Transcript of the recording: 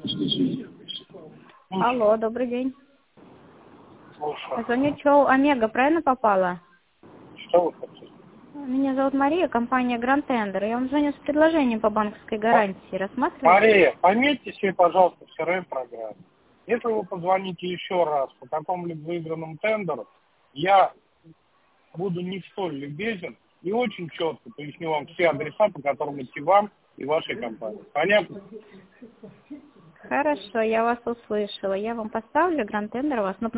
Алло, добрый день. Слушаю. Звоню, что Омега правильно попала? Что вы хотите? Меня зовут Мария, компания Grand Tender. Я вам звоню с предложением по банковской гарантии. Рассматриваете? Мария, пометьте себе, пожалуйста, в CRM-программе. Если вы позвоните еще раз по какому-либо выигранному тендеру, я буду не столь любезен и очень четко поясню вам все адреса, по которым идти вам и вашей компании. Понятно? Хорошо, я вас услышала. Я вам поставлю Grand Tender, у вас